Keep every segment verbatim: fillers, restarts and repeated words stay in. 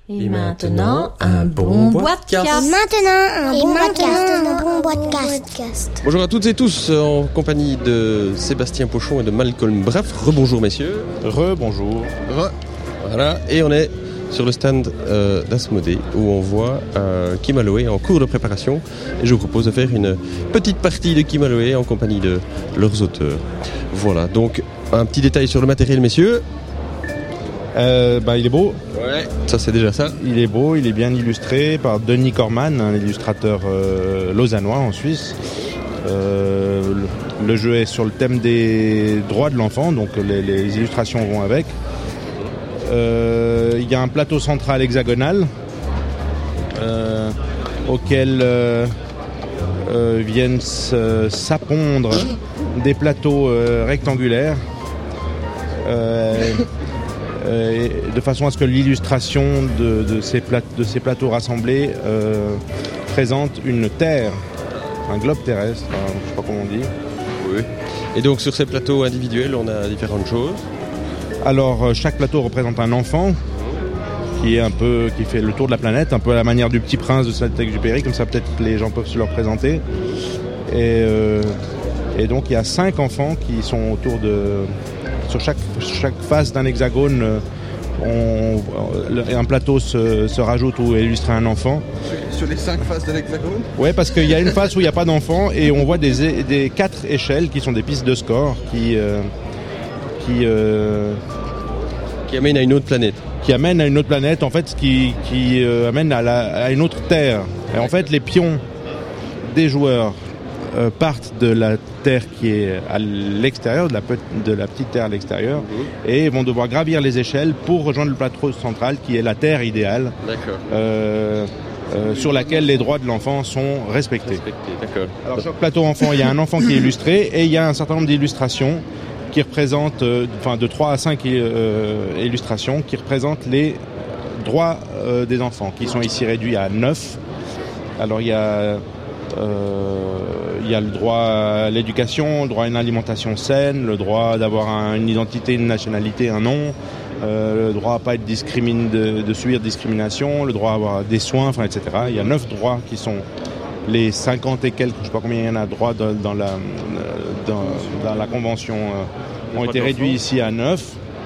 Et maintenant, un bon podcast. Et maintenant, un Et bon maintenant, podcast. un bon podcast. Bonjour à toutes et tous, en compagnie de Sébastien Pochon et de Malcolm Braff. Rebonjour messieurs. Re-bonjour. Re. Voilà, et on est sur le stand euh, d'Asmodée où on voit euh, Kim Aloé en cours de préparation. Et je vous propose de faire une petite partie de Kim Aloé en compagnie de leurs auteurs. Voilà, donc un petit détail sur le matériel messieurs. Euh, bah, il est beau. Ouais, ça c'est déjà ça. Il est beau, il est bien illustré par Denis Corman, un illustrateur euh, lausannois en Suisse. Euh, le, le jeu est sur le thème des droits de l'enfant, donc les, les illustrations vont avec. Euh, il y a un plateau central hexagonal euh, auquel euh, euh, viennent s'appondre des plateaux euh, rectangulaires. Euh, Euh, de façon à ce que l'illustration de, de, ces, pla- de ces plateaux rassemblés euh, présente une terre, un globe terrestre, hein, je ne sais pas comment on dit. Oui. Et donc sur ces plateaux individuels, on a différentes choses. Alors euh, chaque plateau représente un enfant qui est un peu, qui fait le tour de la planète, un peu à la manière du Petit Prince de Saint-Exupéry, comme ça peut-être les gens peuvent se le représenter. Et, euh, et donc il y a cinq enfants qui sont autour de... Sur chaque, chaque face d'un hexagone, on, un plateau se, se rajoute où est illustré un enfant. Sur les cinq faces de l'hexagone ? Oui, parce qu'il y a une face où il n'y a pas d'enfant et on voit des, des quatre échelles qui sont des pistes de score qui, euh, qui, euh, Qui amènent à une autre planète. Qui amènent à une autre planète, en fait, qui, qui euh, amène à, la, à une autre terre. Et en fait, les pions des joueurs Euh, partent de la terre qui est à l'extérieur, de la, pe- de la petite terre à l'extérieur, mmh. et vont devoir gravir les échelles pour rejoindre le plateau central qui est la terre idéale, euh, euh, sur laquelle les droits de l'enfant sont respectés. Respecté, d'accord. Alors sur le plateau enfant, il y a un enfant qui est illustré et il y a un certain nombre d'illustrations qui représentent, euh, enfin de trois à cinq euh, illustrations qui représentent les droits euh, des enfants, qui sont ici réduits à neuf. Alors il y a Euh, il y a le droit à l'éducation, le droit à une alimentation saine, le droit d'avoir un, une identité, une nationalité, un nom, euh, le droit à pas être discriminé, de, de subir discrimination, le droit à avoir des soins, enfin, et cetera. Il y a neuf droits qui sont les cinquante et quelques, je ne sais pas combien il y en a de droits dans, dans, la, dans, dans la convention, euh, ont été réduits ici à neuf.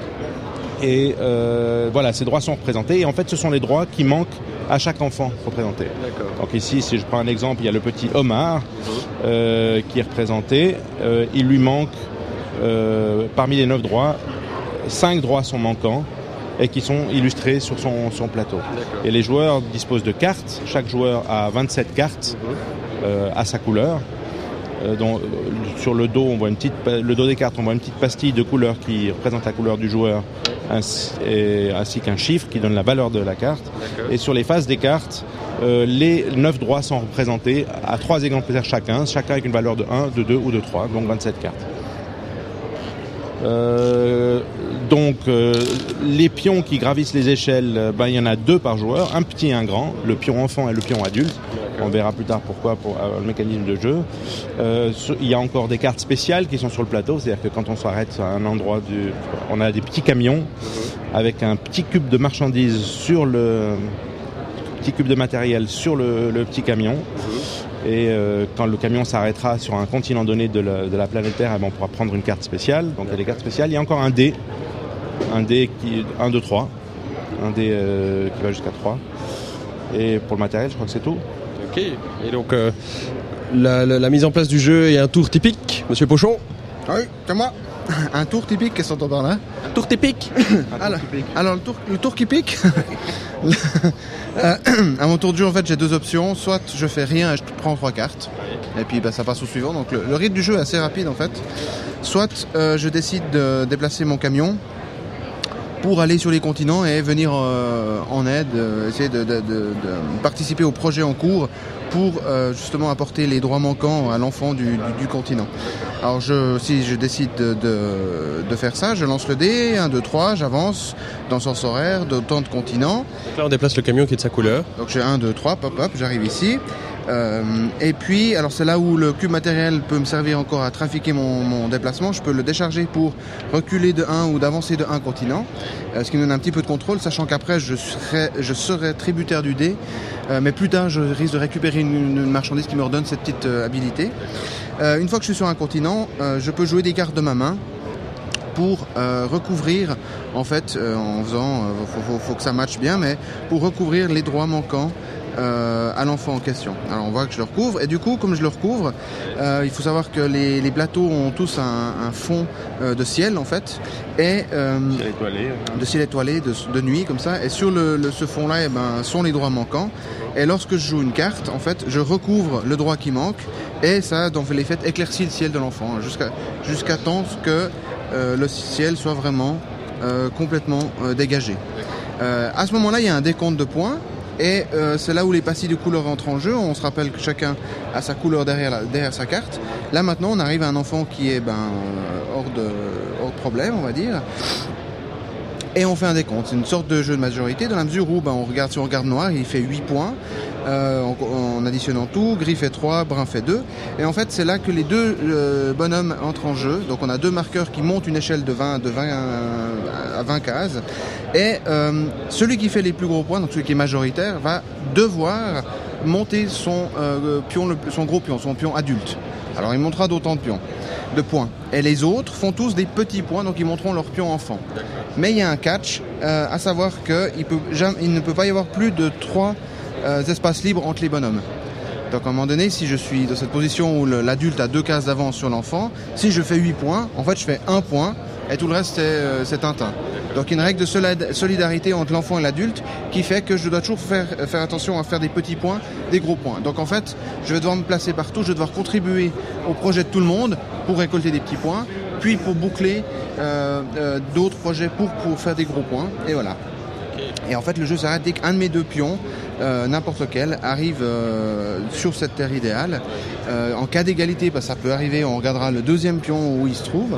Et euh, voilà, ces droits sont représentés. Et en fait, ce sont les droits qui manquent à chaque enfant représenté. D'accord. Donc ici, si je prends un exemple, il y a le petit Omar euh, qui est représenté. Euh, il lui manque, euh, parmi les neuf droits, cinq droits sont manquants et qui sont illustrés sur son, son plateau. D'accord. Et les joueurs disposent de cartes. Chaque joueur a vingt-sept cartes euh, à sa couleur. Euh, dont, euh, sur le dos, on voit une petite, le dos des cartes, on voit une petite pastille de couleur qui représente la couleur du joueur, ainsi, et, ainsi qu'un chiffre qui donne la valeur de la carte. D'accord. Et sur les faces des cartes, euh, les neuf droits sont représentés à trois exemplaires chacun, chacun avec une valeur de un, de deux ou de trois, donc vingt-sept cartes. Euh, donc euh, les pions qui gravissent les échelles, ben, il y en a deux par joueur, un petit et un grand, le pion enfant et le pion adulte. On verra plus tard pourquoi pour euh, le mécanisme de jeu. Euh, il y a encore des cartes spéciales qui sont sur le plateau, c'est-à-dire que quand on s'arrête à un endroit, du, on a des petits camions avec un petit cube de marchandises sur le petit cube de matériel sur le, le petit camion. Et euh, quand le camion s'arrêtera sur un continent donné de la, de la planète Terre, eh ben, on pourra prendre une carte spéciale. Donc il y a des cartes spéciales. Il y a encore un dé, un dé qui, un, deux, trois, un dé euh, qui va jusqu'à trois. Et pour le matériel, je crois que c'est tout. Ok. Et donc euh, la, la, la mise en place du jeu est un tour typique, Monsieur Pochon. Oui, c'est moi. Un tour typique, qu'est-ce qu'on entend par là ? Un tour typique. alors, alors le tour, le tour qui pique. euh, à mon tour de jeu, en fait, j'ai deux options. Soit je fais rien et je prends trois cartes, et puis bah, ça passe au suivant. Donc le, le rythme du jeu est assez rapide en fait. Soit euh, je décide de déplacer mon camion pour aller sur les continents et venir euh, en aide, euh, essayer de, de, de, de participer au projet en cours pour euh, justement apporter les droits manquants à l'enfant du, du, du continent. Alors je, si je décide de, de, de faire ça, je lance le dé, un, deux, trois, j'avance dans le sens horaire d'autant de continents. Donc là on déplace le camion qui est de sa couleur. Donc j'ai un, deux, trois, pop, hop, j'arrive ici. Euh, et puis, alors c'est là où le cube matériel peut me servir encore à trafiquer mon, mon déplacement. Je peux le décharger pour reculer de un ou d'avancer de un continent, euh, ce qui me donne un petit peu de contrôle, sachant qu'après je serai, je serai tributaire du dé, euh, mais plus tard je risque de récupérer une, une marchandise qui me redonne cette petite euh, habilité. Euh, une fois que je suis sur un continent, euh, je peux jouer des cartes de ma main pour euh, recouvrir, en fait, euh, en faisant, euh, faut, faut, faut que ça matche bien, mais pour recouvrir les droits manquants Euh, à l'enfant en question. Alors on voit que je le recouvre et du coup comme je le recouvre euh, il faut savoir que les, les plateaux ont tous un, un fond euh, de ciel en fait et euh, ciel étoilé, hein. de ciel étoilé de, de nuit comme ça et sur le, le, ce fond là eh ben, sont les droits manquants et lorsque je joue une carte en fait je recouvre le droit qui manque et ça dans l'effet éclaircit le ciel de l'enfant jusqu'à, jusqu'à temps que euh, le ciel soit vraiment euh, complètement euh, dégagé. Euh, à ce moment là il y a un décompte de points. Et euh, c'est là où les pastilles de couleurs entrent en jeu. On se rappelle que chacun a sa couleur derrière, la, derrière sa carte. Là maintenant on arrive à un enfant qui est ben, euh, hors, de, hors de problème on va dire. Et on fait un décompte. C'est une sorte de jeu de majorité dans la mesure où ben, on regarde, si on regarde noir il fait huit points euh, en, en additionnant tout. Gris fait trois, brun fait deux. Et en fait c'est là que les deux euh, bonhommes entrent en jeu. Donc on a deux marqueurs qui montent une échelle de vingt, de vingt à vingt cases. Et euh, celui qui fait les plus gros points, donc celui qui est majoritaire, va devoir monter son, euh, pion, le, son gros pion, son pion adulte. Alors il montera d'autant de pions, de points. Et les autres font tous des petits points, donc ils monteront leur pion enfant. Mais il y a un catch, euh, à savoir qu'il peut jamais, il ne peut pas y avoir plus de trois euh, espaces libres entre les bonhommes. Donc à un moment donné, si je suis dans cette position où le, l'adulte a deux cases d'avance sur l'enfant, si je fais huit points, en fait je fais un point et tout le reste c'est, euh, c'est Tintin. Donc il y a une règle de solidarité entre l'enfant et l'adulte qui fait que je dois toujours faire, faire attention à faire des petits points, des gros points. Donc en fait, je vais devoir me placer partout, je vais devoir contribuer au projet de tout le monde pour récolter des petits points, puis pour boucler euh, euh, d'autres projets pour, pour faire des gros points, et voilà. Et en fait, le jeu s'arrête dès qu'un de mes deux pions, euh, n'importe lequel, arrive euh, sur cette terre idéale. Euh, en cas d'égalité, bah, ça peut arriver, on regardera le deuxième pion où il se trouve.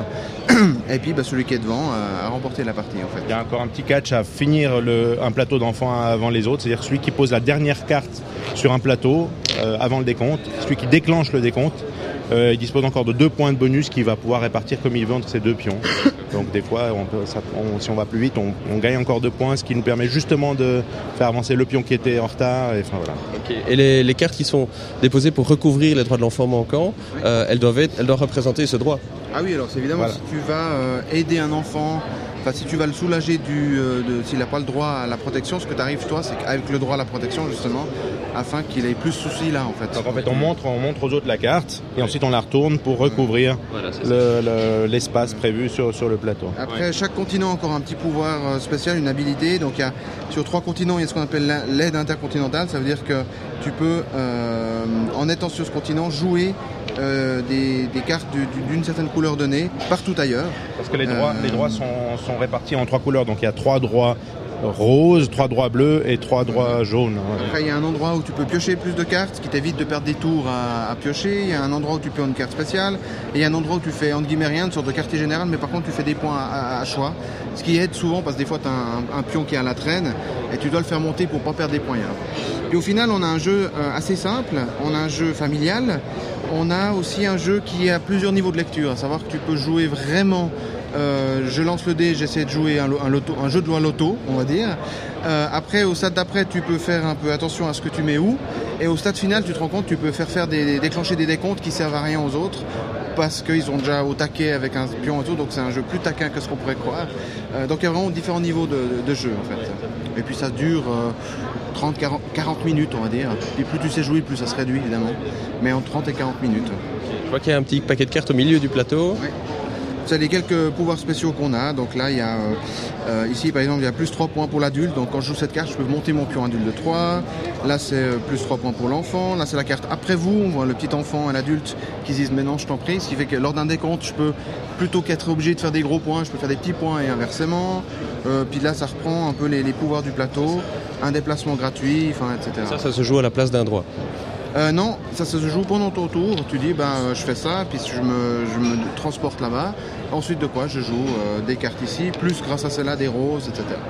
Et puis bah, celui qui est devant euh, a remporté la partie en fait. Il y a encore un petit catch à finir le, un plateau d'enfants avant les autres, c'est-à-dire celui qui pose la dernière carte sur un plateau euh, avant le décompte, celui qui déclenche le décompte, euh, il dispose encore de deux points de bonus qu'il va pouvoir répartir comme il veut entre ses deux pions. Donc des fois, on peut, ça, on, si on va plus vite, on, on gagne encore deux points, ce qui nous permet justement de faire avancer le pion qui était en retard. Et, enfin, voilà. Okay. Et les, les cartes qui sont déposées pour recouvrir les droits de l'enfant manquant, oui. euh, elles, doivent être, elles doivent représenter ce droit. Ah oui, alors c'est évidemment voilà. Si tu vas euh, aider un enfant, enfin si tu vas le soulager du, euh, de, s'il n'a pas le droit à la protection, ce que tu arrives toi, c'est qu'avec le droit à la protection justement, afin qu'il ait plus de soucis là en fait. Donc en fait on montre, on montre aux autres la carte et oui. Ensuite on la retourne pour recouvrir voilà, le, le, l'espace oui. prévu sur, sur le plateau. Après oui. Chaque continent a encore un petit pouvoir spécial, une habilité. Donc il y a, sur trois continents il y a ce qu'on appelle l'aide intercontinentale, ça veut dire que tu peux euh, en étant sur ce continent jouer Euh, des, des cartes du, du, d'une certaine couleur donnée partout ailleurs. Parce que les droits, euh, les droits sont, sont répartis en trois couleurs, donc il y a trois droits roses, trois droits bleus et trois droits jaunes. Après il y a un endroit où tu peux piocher plus de cartes, ce qui t'évite de perdre des tours à, à piocher. Il y a un endroit où tu peux une carte spéciale et il y a un endroit où tu fais entre guillemets rien, une sorte de quartier général, mais par contre tu fais des points à, à, à choix, ce qui aide souvent parce que des fois tu as un, un pion qui est à la traîne et tu dois le faire monter pour pas perdre des points. Et au final on a un jeu euh, assez simple, on a un jeu familial. On a aussi un jeu qui est à plusieurs niveaux de lecture, à savoir que tu peux jouer vraiment, euh, je lance le dé, j'essaie de jouer un, un, loto, un jeu de loi loto, on va dire. Euh, après, au stade d'après, tu peux faire un peu attention à ce que tu mets où. Et au stade final, tu te rends compte, tu peux faire, faire des, déclencher des décomptes qui servent à rien aux autres, parce qu'ils ont déjà au taquet avec un pion et tout, donc c'est un jeu plus taquin que ce qu'on pourrait croire. Euh, donc il y a vraiment différents niveaux de, de, de jeu en fait. Et puis ça dure euh, trente à quarante minutes on va dire. Et plus tu sais jouer, plus ça se réduit évidemment. Mais entre trente et quarante minutes. Je vois qu'il y a un petit paquet de cartes au milieu du plateau. Oui. C'est les quelques pouvoirs spéciaux qu'on a. Donc là, il y a euh, euh, ici par exemple, il y a plus trois points pour l'adulte. Donc quand je joue cette carte, je peux monter mon pion adulte de trois. Là, c'est euh, plus trois points pour l'enfant. Là, c'est la carte après vous. On voit le petit enfant et l'adulte qui se disent mais non, je t'en prie. Ce qui fait que lors d'un décompte, je peux plutôt qu'être obligé de faire des gros points, je peux faire des petits points et inversement. Euh, puis là, ça reprend un peu les, les pouvoirs du plateau, un déplacement gratuit, enfin, et cetera. Ça, ça se joue à la place d'un droit. Euh, non, ça se joue pendant ton tour. Tu dis, ben, euh, je fais ça, puis je me, je me transporte là-bas. Ensuite de quoi, je joue euh, des cartes ici, plus grâce à celle-là, des roses, et cetera.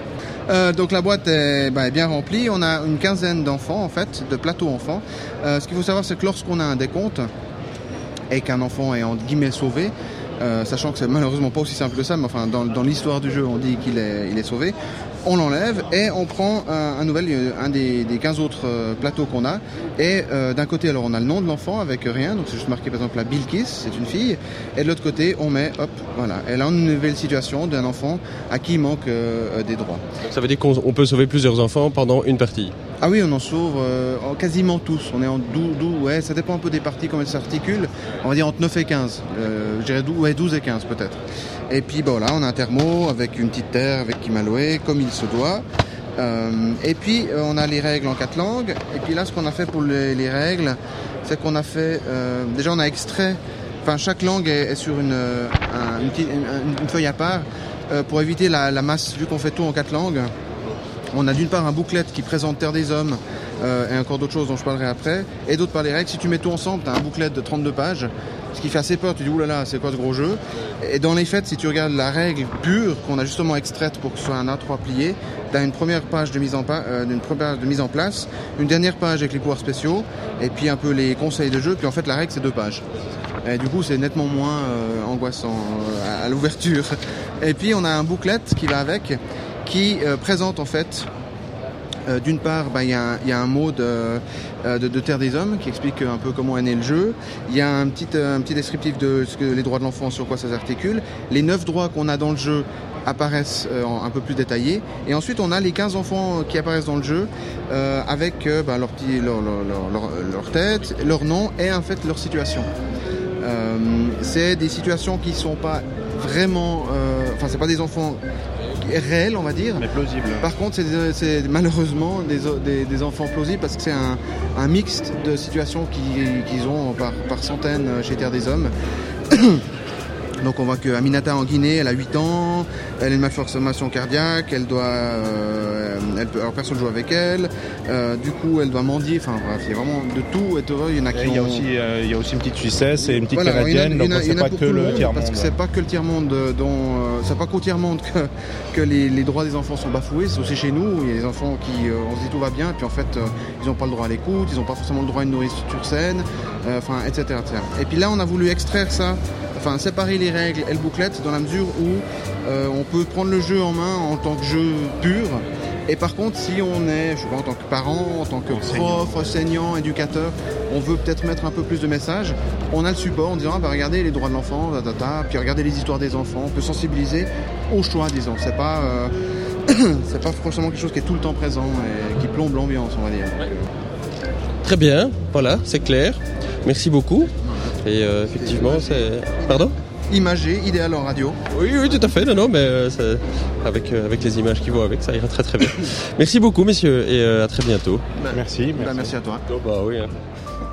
Euh, donc la boîte est, bah, est bien remplie. On a une quinzaine d'enfants en fait, de plateaux enfants. Euh, ce qu'il faut savoir, c'est que lorsqu'on a un décompte et qu'un enfant est entre guillemets sauvé, euh, sachant que c'est malheureusement pas aussi simple que ça, mais enfin dans, dans l'histoire du jeu, on dit qu'il est, il est sauvé. On l'enlève et on prend un, un nouvel, un des, des quinze autres euh, plateaux qu'on a. Et euh, d'un côté, alors on a le nom de l'enfant avec rien, donc c'est juste marqué par exemple la Bilkis, c'est une fille. Et de l'autre côté, on met, hop, voilà. Et là, on a une nouvelle situation d'un enfant à qui il manque euh, des droits. Donc ça veut dire qu'on peut sauver plusieurs enfants pendant une partie. Ah oui, on en sauve euh, quasiment tous. On est en douze, ouais, ça dépend un peu des parties, comment elles s'articulent. On va dire entre neuf et quinze. Euh, je dirais douze, ouais, douze et quinze peut-être. Et puis bon, là, on a un thermo avec une petite terre, avec Kimaloé, comme il se doit. Euh, et puis, euh, on a les règles en quatre langues. Et puis là, ce qu'on a fait pour les, les règles, c'est qu'on a fait... Euh, déjà, on a extrait... Enfin, chaque langue est, est sur une, un, une, petite, une, une feuille à part euh, pour éviter la, la masse, vu qu'on fait tout en quatre langues. On a d'une part un booklet qui présente Terre des Hommes euh, et encore d'autres choses dont je parlerai après, et d'autre part les règles. Si tu mets tout ensemble, tu as un booklet de trente-deux pages, ce qui fait assez peur. Tu dis oulala, c'est quoi ce gros jeu? Et dans les faits, si tu regardes la règle pure qu'on a justement extraite pour que ce soit un A trois plié, tu as une première page de mise en pa- euh, une première page de mise en place, une dernière page avec les pouvoirs spéciaux, et puis un peu les conseils de jeu. Puis en fait, la règle c'est deux pages. Et du coup, c'est nettement moins euh, angoissant euh, à, à l'ouverture. Et puis on a un booklet qui va avec, qui euh, présente en fait, euh, d'une part, bah, y a, y a un mot de, euh, de, de Terre des Hommes qui explique un peu comment est né le jeu. Il y a un petit, un petit descriptif de ce que les droits de l'enfant, sur quoi ça s'articule. Les neuf droits qu'on a dans le jeu apparaissent euh, un peu plus détaillés. Et ensuite, on a les quinze enfants qui apparaissent dans le jeu euh, avec euh, bah, leur, petit, leur, leur, leur, leur, leur tête, leur nom et en fait leur situation. Euh, c'est des situations qui sont pas vraiment... Euh, enfin, c'est pas des enfants réels, on va dire. Mais plausibles. Par contre, c'est, c'est malheureusement des, des, des enfants plausibles parce que c'est un, un mixte de situations qu'ils, qu'ils ont par, par centaines chez Terre des Hommes. Donc on voit que Aminata en Guinée, elle a huit ans, elle a une malformation cardiaque, elle doit, euh, elle peut, alors personne joue avec elle, euh, du coup elle doit mendier, enfin bref, il y a vraiment de tout. Et il y en a qui il y a ont... aussi, euh, il y a aussi une petite Suissesse et une petite voilà, canadienne, donc c'est pas que le tiers-monde. Parce que c'est pas que le tiers-monde dont, euh, c'est pas qu'au tiers-monde que, que les, les droits des enfants sont bafoués, c'est aussi chez nous, il y a des enfants qui, euh, on se dit tout va bien, puis en fait euh, ils n'ont pas le droit à l'écoute, ils n'ont pas forcément le droit à une nourriture saine, euh, enfin et cetera, et cetera. Et puis là on a voulu extraire ça, enfin séparer les règles et le booklet dans la mesure où euh, on peut prendre le jeu en main en tant que jeu pur. Et par contre, si on est, je sais pas, en tant que parent, en tant que prof, enseignant, éducateur, on veut peut-être mettre un peu plus de messages, on a le support en disant ah, bah, regardez les droits de l'enfant, ta, ta, ta, puis regardez les histoires des enfants, on peut sensibiliser au choix, disons. C'est pas, euh, c'est pas forcément quelque chose qui est tout le temps présent et qui plombe l'ambiance, on va dire. Ouais. Très bien, voilà, c'est clair. Merci beaucoup. Et euh, effectivement, c'est... Pardon ? Imagé, idéal en radio. Oui, oui, tout à fait. Non, non, mais euh, c'est... Avec, euh, avec les images qui vont avec, ça ira très très bien. Merci beaucoup, messieurs, et euh, à très bientôt. Bah, merci, merci. Bah, merci à toi. Oh, bah oui. Hein.